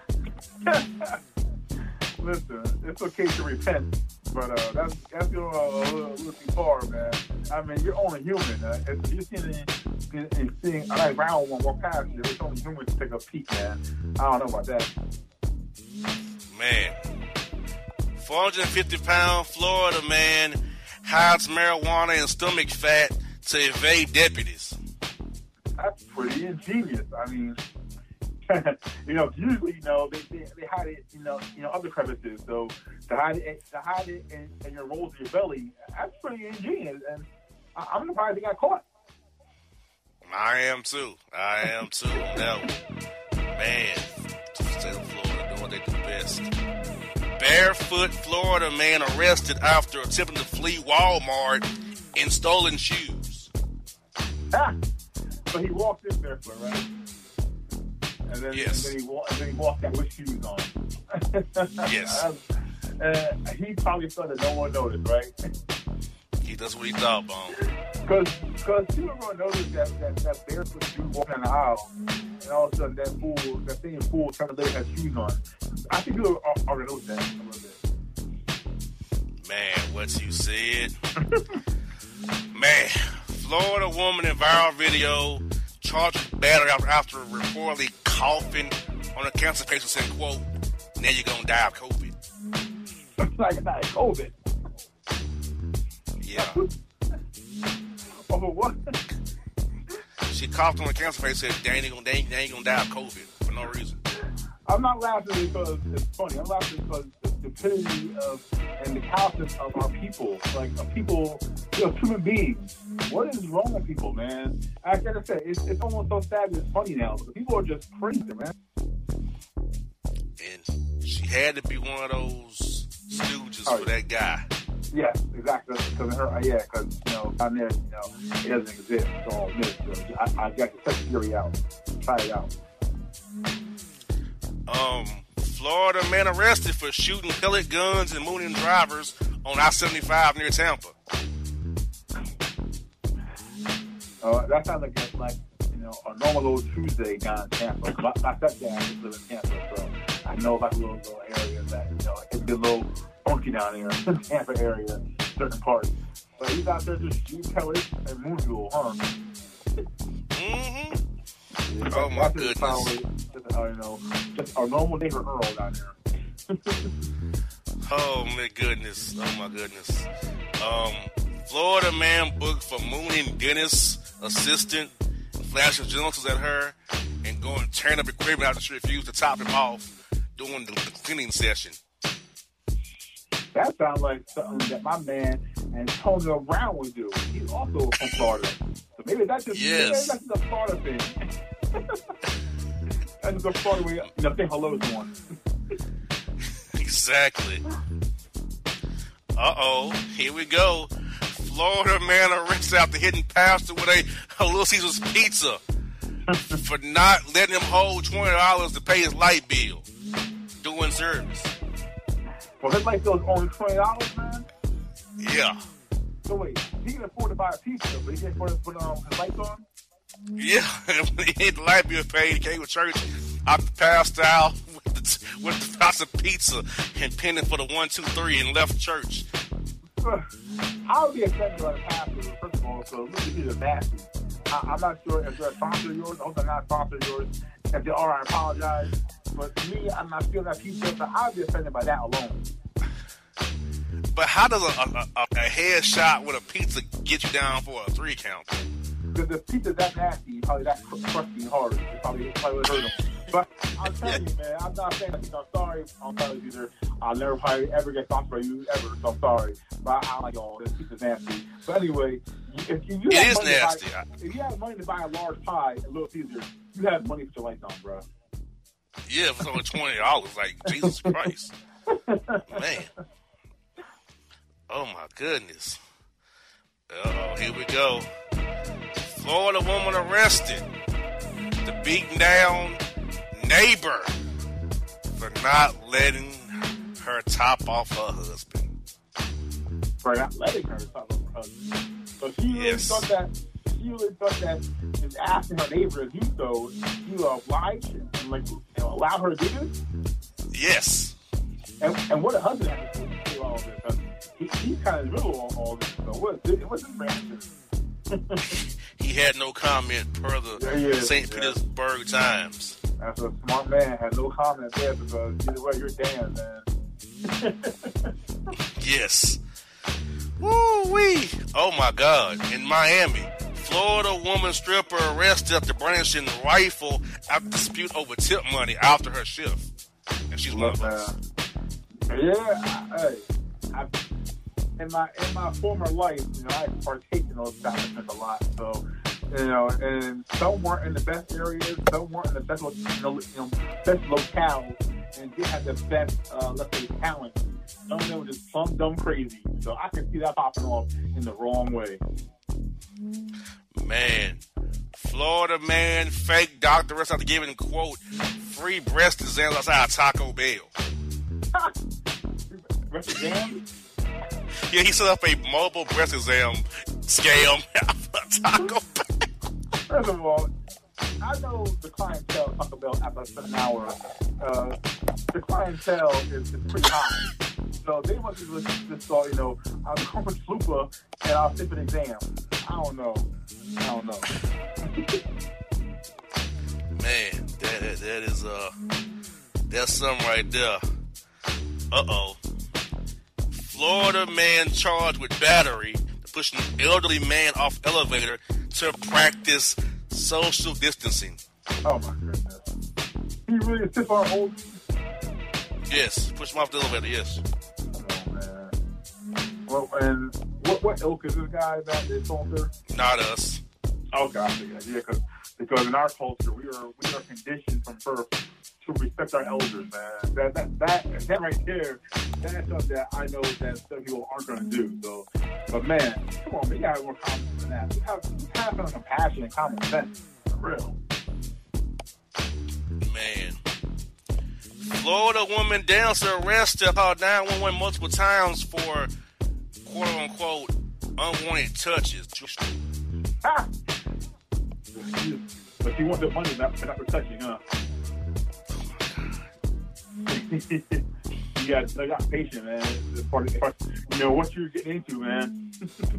Listen, it's okay to repent, but uh, that's that's going a little, a little too far, man. I mean, you're only human. Uh, if you're seeing and seeing a nice round one walk past you, it's only human to take a peek, man. I don't know about that. Man, four hundred fifty pound Florida man hides marijuana and stomach fat to evade deputies. That's pretty ingenious. I mean, you know, usually, you know, they, they they hide it, you know, you know, other crevices. So to hide it, to hide it in, in your rolls of your belly, that's pretty ingenious. And I, I'm surprised they got caught. I am too. I am too. No, man, state of Florida doing what they do best. Barefoot Florida man arrested after attempting to flee Walmart in stolen shoes. Ah, so he walked in barefoot, right? And then, yes. and then, he, wa- and then he walked out with shoes on. Yes. uh, he probably thought that no one noticed, right? He does what he thought, Bone. Because people are going to notice that, that, that barefoot dude walking down the aisle, and all of a sudden that fool, that same fool trying to lay has shoes on. I think people are already noticed that a little bit. Man, what you said. Man, Florida woman in viral video charged with battery after, after reportedly coughing on a cancer patient said, quote, now you're going to die of COVID. Like, not COVID. Yeah. Over what? She coughed on a cancer patient said, they ain't going to die of COVID for no reason. I'm not laughing because it's funny. I'm laughing because the stupidity of and the callousness of our people, like of people, you know, human beings. What is wrong with people, man? I gotta say, it's, it's almost so sad that it's funny now. But people are just crazy, man. And she had to be one of those stooges oh, for that guy. Yeah, exactly. Because her, yeah, because you know, down there, you know, it doesn't exist. It's all myth. So I, I got to check the theory out. Try it out. Um, Florida man arrested for shooting pellet guns and mooning drivers on I seventy-five near Tampa. Uh, that sounds like a, like you know a normal little Tuesday down in Tampa. My, my stepdad just lives in Tampa, so I know like a little little area that you know it's a little funky down there in the Tampa area, certain parts. But he's out there just shooting pellets and moon fuel, huh? Mm-hmm. Yeah, oh my goodness! Probably, just, uh, you know, just our normal neighbor Earl down there. Oh my goodness! Oh my goodness! Um, Florida man booked for mooning dentist assistant, flashing genitals at her, and going to turn up equipment after she refused to top him off during the, the cleaning session. That sounds like something that my man Antonio Brown would do. He's also from Florida. So maybe that's just, yes. maybe that's just a Florida thing. That's just a Florida way, you know, say hello to one. Exactly. Uh-oh. Here we go. Florida man arrested after hitting pastor with a, a Little Caesars pizza for not letting him hold twenty dollars to pay his light bill doing service. Well, his light bill is only twenty dollars, man? Yeah. So wait, he can afford to buy a pizza, but he can't afford to put um, his lights on? Yeah. When he hit the light bill paid, he came to church out the pastor out with the, with the box of pizza and pending for the one, two, three and left church. I would be offended by the pastor, first of all, so look at you, nasty. I, I'm not sure if they're a sponsor of yours. I hope they're not a sponsor of yours. If they are, I apologize. But to me, I'm not feeling that pizza, so I'd be offended by that alone. But how does a, a, a, a headshot with a pizza get you down for a three count? Because the pizza's that nasty, probably that crusty and hard. It probably, it probably would hurt him. But I'm telling you, man, I'm not saying that. I'm sorry. I'm telling you, either. I'll never probably ever get sponsored by you ever, so I'm sorry. But I like y'all. This pizza's nasty. But anyway, if you, you it have is money nasty. To buy, if you have money to buy a large pie at Little Caesars, you have money for your lights on, bro. Yeah, if it's only twenty dollars, like, Jesus Christ. Man. Oh, my goodness. Uh-oh, here we go. Florida woman arrested. The beaten down neighbor for not letting her top off her husband. For not letting her top off her husband. So she really yes. thought that she really thought that just asking her neighbor to do so, she will oblige and like you know, allow her to do this? Yes. And, and what a husband has to do all of this. He, he's kind of in the middle of all this. So what, what's his reaction? He had no comment per the Saint Yeah. Petersburg Times. That's a smart man. Had no comment there because either way, you're damn, man. Yes. Woo-wee. Oh, my God. In Miami, Florida woman stripper arrested after brandishing rifle after dispute over tip money after her shift. And she's one of us. Yeah, I, hey, I, in my in my former life, you know, I partake in those establishments a lot. So, you know, and some weren't in the best areas, some weren't in the best, you know, you know best locales, and didn't have the best, uh, let's say, talent. Some of them were just plumb dumb crazy. So I can see that popping off in the wrong way. Man, Florida man, fake doctor arrested after giving, quote, free breast exams outside Taco Bell. Breast exam? Yeah, he set up a mobile breast exam scam at Taco Bell. First of all, I know the clientele at Taco Bell after an hour. Uh, the clientele is, is pretty high. So they must have just, just thought, you know, I'll come with Flupa and I'll sip an exam. I don't know. I don't know. Man, that that is uh, that's something right there. Uh-oh. Florida man charged with battery to push an elderly man off elevator to practice social distancing. Oh, my goodness. He really sip our old... Yes, push him off the elevator, yes. Oh, man. Well, and what, what ilk is this guy that is older? Not us. Oh, gosh, yeah, yeah, cause, because in our culture, we are we are conditioned from birth to respect our elders, man. That that that, that right there, that's something that I know that some people aren't going to do. So, but man, come on, man, you got more common sense than that. You have, you have some compassion and common sense, for real. Man, Florida woman dancer arrested her nine one one multiple times for quote unquote unwanted touches. Ah! But you want the money, not, not for touching, huh? you got, you got patience, man. It's part of, part, you know what you're getting into, man.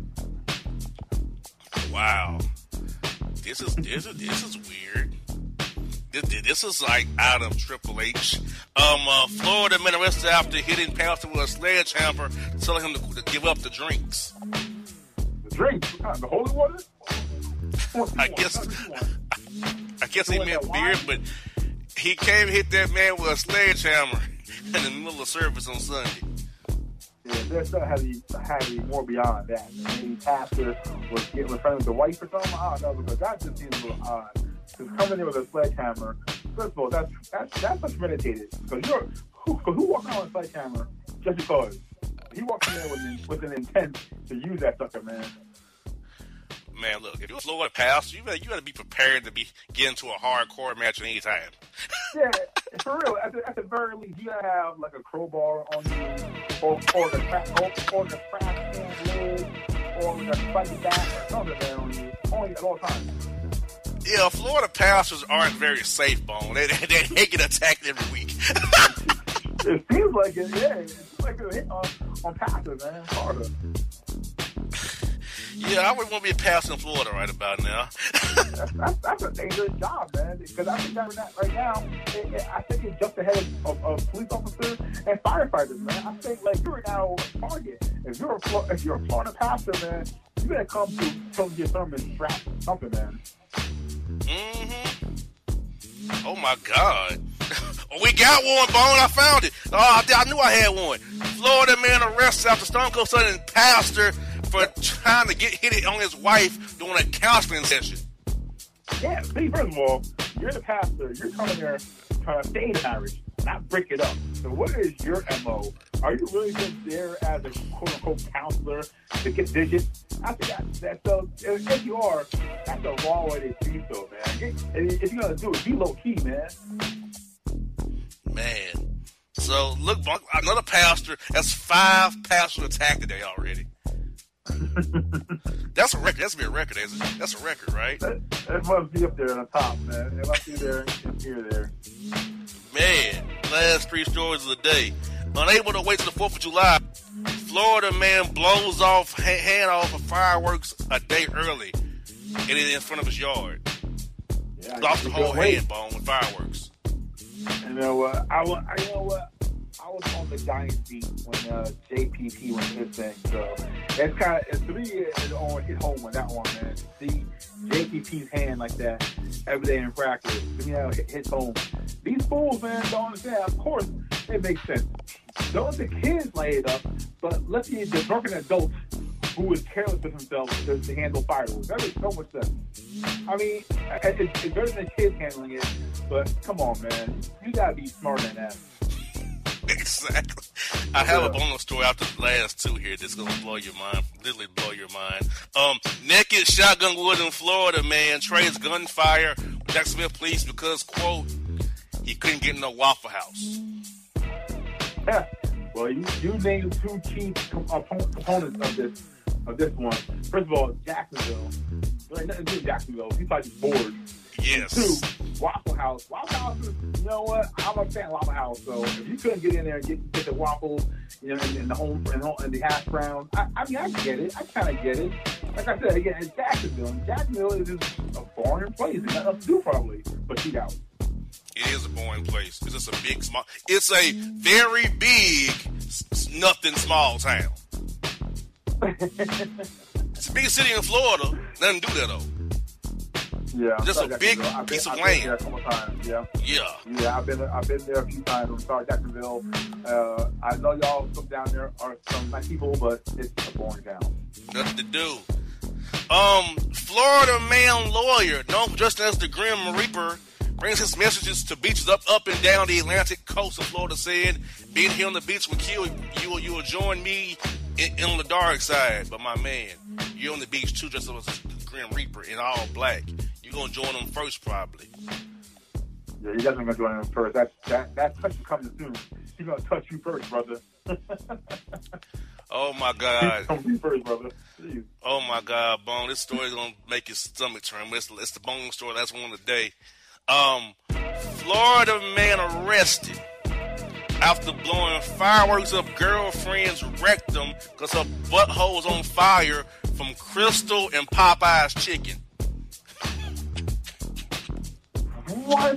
Wow, this is this is this is weird. This, this is like out of Triple H. Um, uh, Florida man arrested after hitting pastor with a sledgehammer, telling him to, to give up the drinks. The drinks? What kind? The holy water? I guess. I guess he meant beer, but he came and hit that man with a sledgehammer in the middle of service on Sunday. Yeah, there's still had to be, had to be more beyond that. Maybe pastor was getting in front of the wife or something. I don't know, because that just seems a little odd. Because coming in with a sledgehammer, first of all, that's that's that's much meditated. Because you're who, who walked around with a sledgehammer just because? He walked in there with an, with an intent to use that sucker, man. Man, look, if you're a Florida pastor, you got you got to be prepared to be get into a hardcore match at any time. Yeah, for real. At the, at the very least, you gotta have like a crowbar on you, or or the crack, or, or the crack can lid, or like a spiky bat or something there on you, on you at all times. Yeah, Florida pastors aren't very safe, Bone. They they, they get attacked every week. It feels like it. Yeah, it feels like a hit on on pastors, man. Florida. Yeah, I wouldn't want to be a pastor in Florida right about now. that's, that's, that's a dangerous job, man. Because I think that right now, it, it, I think it's just ahead of, of, of police officers and firefighters, man. I think like you're now a target. If you're a if you're a Florida pastor, man, you better come to some your sermon strapped something, man. Mm-hmm. Oh my God. We got one, Bone. I found it. Oh, I, I knew I had one. Florida man arrested after Stone Cold Stunning pastor for trying to get hit on his wife during a counseling session. Yeah, see, first of all, you're the pastor. You're coming there trying to stay in marriage, not break it up. So what is your M O? Are you really just there as a quote-unquote counselor to get digits? I think that, that so, if, if you are, that's the wrong way to do so, man. If, if you're going to do it, be low-key, man. Man. So, look, another pastor, that's five pastors attacked today already. That's a record. That's be a record, isn't it? That's a record, right? That, that must be up there on the top, man. It must be there and here there. Man, last three stories of the day. Unable to wait till the fourth of July, Florida man blows off hand off of fireworks a day early, and it in front of his yard. Yeah, lost the whole hand bone with fireworks. You know what? Uh, I, I you know what? I was on the Giants beat when uh, J P P went his thing, so it's kind of to me it's on hit home on that one, man. To see J P P's hand like that every day in practice, to me that hits home. These fools, man, don't understand. Of course, it makes sense. Don't let the kids lay it up, but let the, the drunken adults who is careless with themselves to, to handle fireworks. That makes so much sense. I mean, it's, it's better than the kids handling it, but come on, man, you gotta be smarter than that. Exactly. I have a bonus story after the last two here that's going to blow your mind, literally blow your mind. Um, naked shotgun wood in Florida man trades gunfire with Jacksonville police because, quote, he couldn't get in no Waffle House. Yeah. Well, you, you named two key components of this of this one. First of all, Jacksonville. There ain't nothing to do with Jacksonville. He's probably just bored. Yes. Two, Waffle House. Waffle House is, you know what? I'm a fan of Waffle House. So if you couldn't get in there and get, get the waffles, you know, and, and the home and, and the hash browns, I, I mean, I get it. I kind of get it. Like I said, again, it's Jacksonville. And Jacksonville is just a boring place. There's nothing else to do probably, but shoot out. It is a boring place. It's just a big, small. It's a very big, nothing small town. It's a big city in Florida. Doesn't do that though. Yeah, just a big been, piece of I've land. Been there a couple times. Yeah, yeah, yeah. I've been I've been there a few times. I'm sorry, Jacksonville. Uh, I know y'all from down there are some nice people, but it's a boring town. Nothing to do. Um, Florida man lawyer, known just as the Grim Reaper, brings his messages to beaches up, up and down the Atlantic coast of Florida, said, being here on the beach will kill you. You will, you will join me in, in the dark side. But my man, you're on the beach too, just as the Grim Reaper in all black. You're going to join them first, probably. Yeah, you're definitely going to join them first. That, that, that touch is coming soon. He's going to touch you first, brother. Oh, my God. Come to you first, brother. Jeez. Oh, my God, Bone. This story is going to make your stomach turn. It's, it's the Bone story. That's one of the day. Um, Florida man arrested after blowing fireworks up girlfriend's rectum because her butthole was on fire from Crystal and Popeye's chicken. What?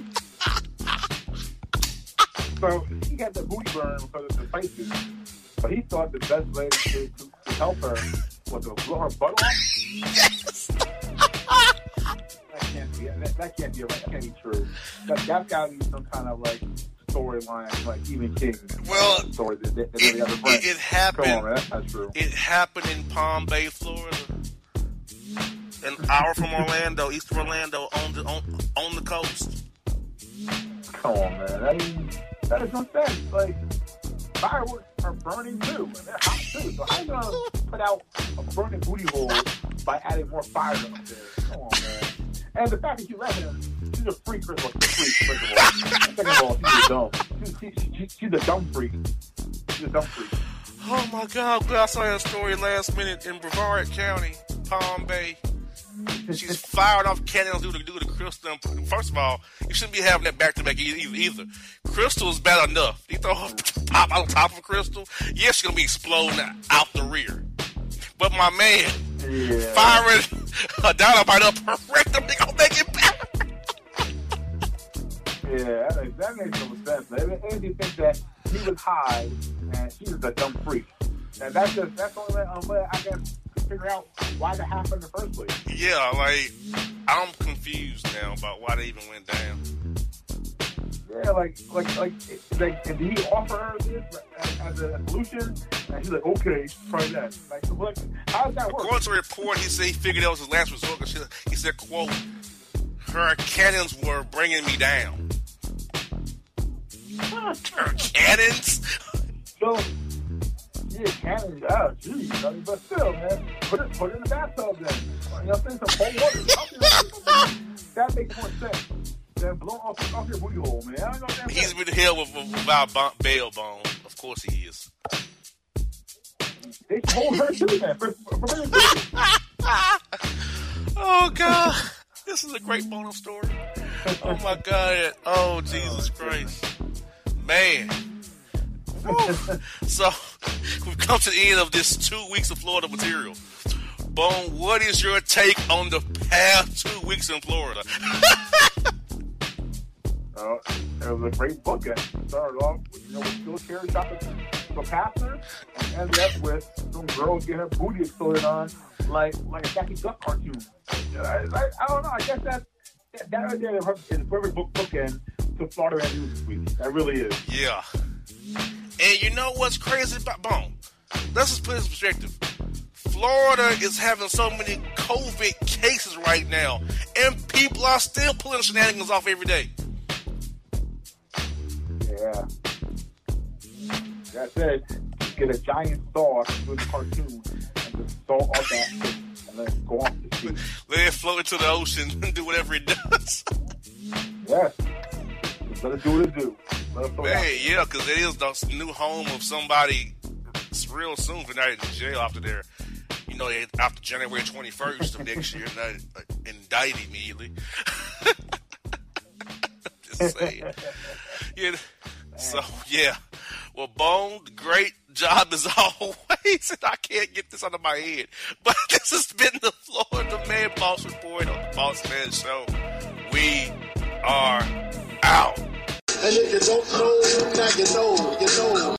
So he had the booty burn because of the spices, but he thought the best way to, to, to help her was to blow her butt off? Yes. That can't be. That, that can't be right. That can't be true. That, that's got to be some kind of like storyline, like Stephen King. Well, uh, story that, that, that it, it, it happened. Come on, man. That's not true. It happened in Palm Bay, Florida, an hour from Orlando, east of Orlando, on the on, on the coast. Come on, man. That is, That is no sense. Like, fireworks are burning too, and they're hot too. So how you gonna put out a burning booty hole by adding more fire up there? Come on, man. And the fact that you let him, she's a freak, first of all. She's a freak, first of all. Second of all, she's a dumb. She's, she, she, she's a dumb freak. She's a dumb freak. Oh my God! I'm glad I saw that story last minute in Brevard County, Palm Bay. She's firing off cannons due to do the crystal. First of all, you shouldn't be having that back to back either. Either crystal is bad enough. You throw her pop on top of a crystal, yeah, she's gonna be exploding out the rear. But my man, yeah. firing a dynamite up her rectum, they gonna make it better. Yeah, that makes, that makes no sense. Man. And you think that he was high and she was a dumb freak. And that's just that's the only way, um, way I guess to figure out why that happened in the first place. Yeah, like I'm confused now about why they even went down. Yeah, like like like like did he offer her this as a solution? And she's like, okay, try that. Like, so like how does that work? According to the report, he said he figured that was his last resort. Cause she, he said, "quote Her cannons were bringing me down." Her cannons. So. Yeah, cannons out, geez, I mean, but still, man, put it, put it in the bathtub then. You know what I'm saying? Some cold water. That makes more sense than blowing off, off your booty hole, man. I don't know what He's with the hell with, with, without bail bone. Of course he is. They told her too, man. For, for, for oh, God. This is a great bonus story. Oh, my God. Oh, Jesus Christ. Man. So, we've come to the end of this two weeks of Florida material. Bone, what is your take on the past two weeks in Florida? uh, it was a great book. It started off with, you know, with Bill Carey shopping the pastor, and ended up with some girl getting her booty exploded on like like a Jackie Duck cartoon. I, I, I don't know. I guess that that right there is the perfect book bookend to Florida and News this week. That really is. Yeah. And you know what's crazy about Bone? Let's just put this in perspective. Florida is having so many COVID cases right now, and people are still pulling shenanigans off every day. Yeah. That's it. Get a giant saw with a cartoon and just saw off that shit and then go off the street. Let it float into the ocean and do whatever it does. Yes. Just let it do what it do. Man, yeah, because it is the new home of somebody real soon for not in jail after their, you know, after January twenty-first of next year, not uh, indicted immediately. Just saying. Yeah. So, yeah. Well, Bone, great job as always, and I can't get this out of my head. But this has been the Florida Man Boss Report on the Boss Man Show. We are out. And if you don't know, now you know, you know.